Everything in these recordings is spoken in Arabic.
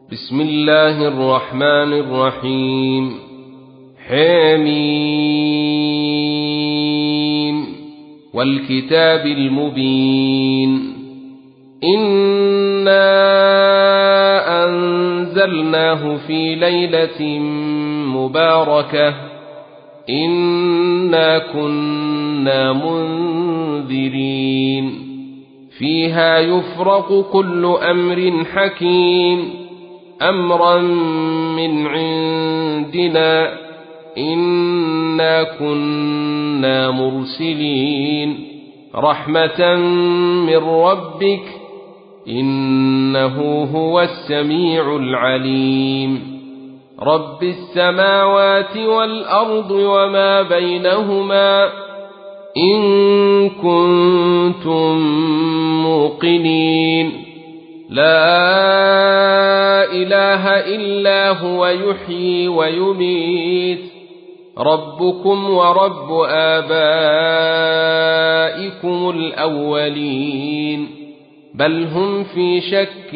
بسم الله الرحمن الرحيم حميم والكتاب المبين إنا أنزلناه في ليلة مباركة إنا كنا منذرين فيها يفرق كل أمر حكيم أمرا من عندنا إنا كنا مرسلين رحمة من ربك إنه هو السميع العليم رب السماوات والأرض وما بينهما إن كنتم موقنين لا إله إلا هو يحيي ويميت ربكم ورب آبائكم الأولين بل هم في شك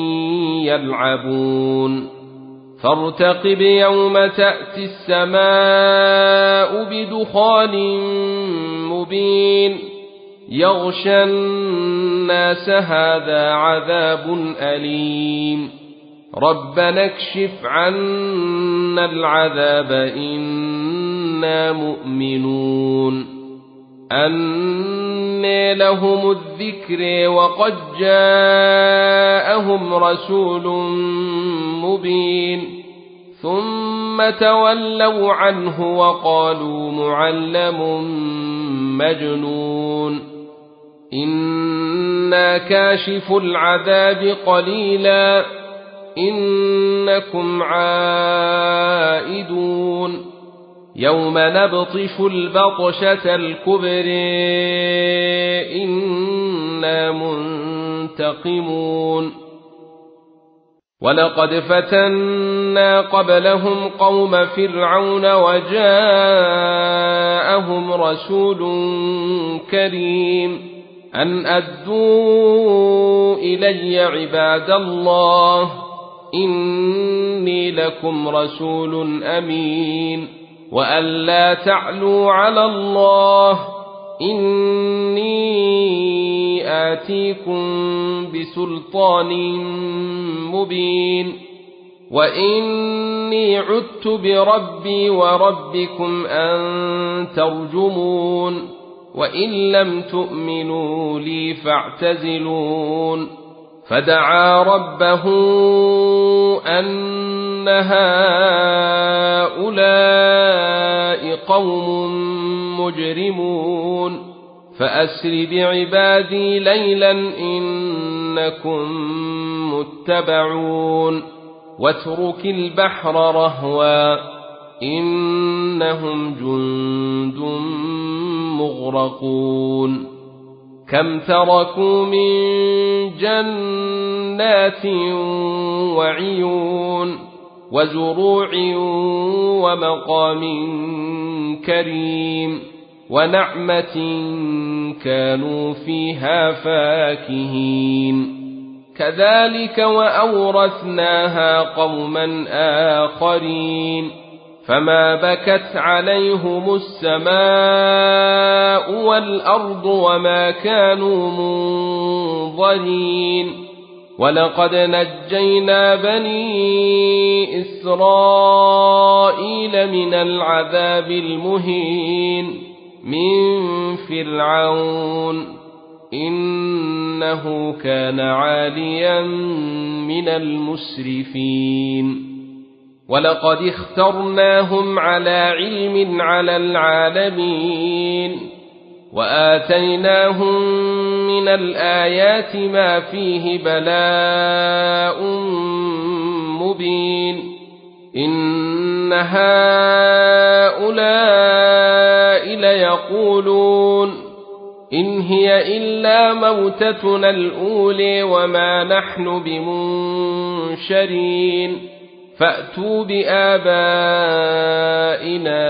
يلعبون فارتقب يوم تأتي السماء بدخان مبين يغشى الناس هذا عذاب أليم ربنا اكشف عنا العذاب إنا مؤمنون أنى لهم الذكر وقد جاءهم رسول مبين ثم تولوا عنه وقالوا معلم مجنون إنا كاشف العذاب قليلا إنكم عائدون يوم نبطش البطشة الكبر إنا منتقمون ولقد فتنا قبلهم قوم فرعون وجاءهم رسول كريم أن أدوا إلي عباد الله إني لكم رسول أمين وأن لا تعلوا على الله إني آتيكم بسلطان مبين وإني عدت بربي وربكم أن ترجمون وإن لم تؤمنوا لي فاعتزلون فدعا ربه أن هؤلاء قوم مجرمون فأسر بعبادي ليلا إنكم متبعون واترك البحر رهوا إنهم جند مغرقون كم تركوا من جنات وعيون وزروع ومقام كريم ونعمة كانوا فيها فاكهين كذلك وأورثناها قوما آخرين فما بكت عليهم السماء والأرض وما كانوا منظرين ولقد نجينا بني إسرائيل من العذاب المهين من فرعون إنه كان عاليا من المسرفين ولقد اخترناهم على علم على العالمين وآتيناهم من الآيات ما فيه بلاء مبين إن هؤلاء ليقولون إن هي إلا موتتنا الأولى وما نحن بمنشرين فأتوا بآبائنا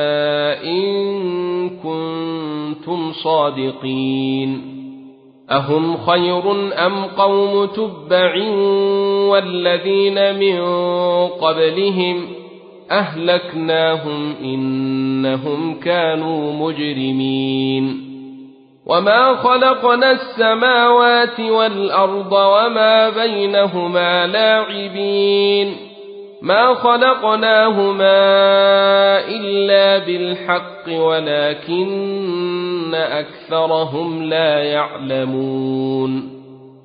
إن كنتم صادقين أهم خير أم قوم تبع والذين من قبلهم أهلكناهم إنهم كانوا مجرمين وما خلقنا السماوات والأرض وما بينهما لاعبين ما خلقناهما إلا بالحق ولكن أكثرهم لا يعلمون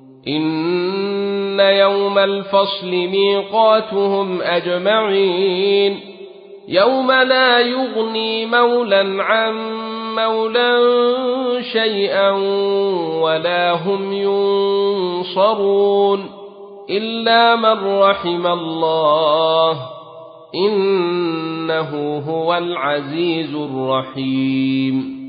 إن يوم الفصل ميقاتهم أجمعين يوم لا يغني مولى عن مولى شيئا ولا هم ينصرون إلا من رحم الله إنه هو العزيز الرحيم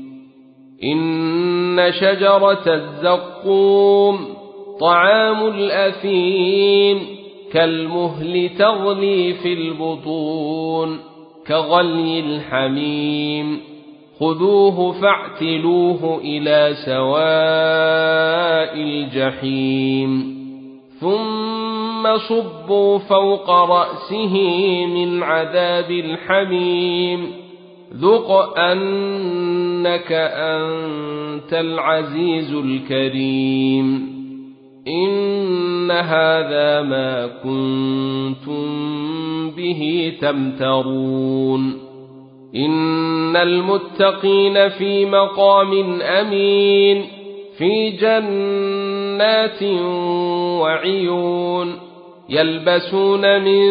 إن شجرة الزقوم طعام الأثيم كالمهل تغلي في البطون كغلي الحميم خذوه فاعتلوه إلى سواء الجحيم ثم صبوا فوق رأسه من عذاب الحميم ذق أنك أنت العزيز الكريم إن هذا ما كنتم به تمترون إن المتقين في مقام أمين في جنات وعيون يلبسون من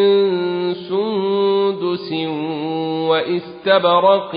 سندس واستبرق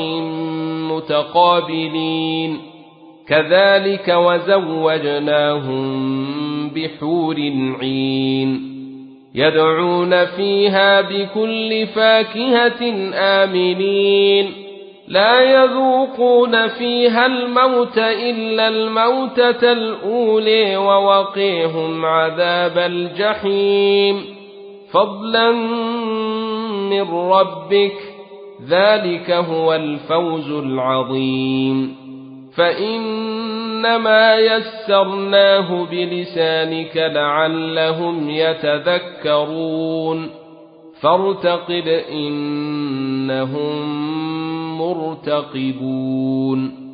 متقابلين كذلك وزوجناهم بحور عين يدعون فيها بكل فاكهة آمنين لا يذوقون فيها الموت إلا الموتة الأولى ووقيهم عذاب الجحيم فضلا من ربك ذلك هو الفوز العظيم فإنما يسرناه بلسانك لعلهم يتذكرون فارتقب إنهم مرتقبون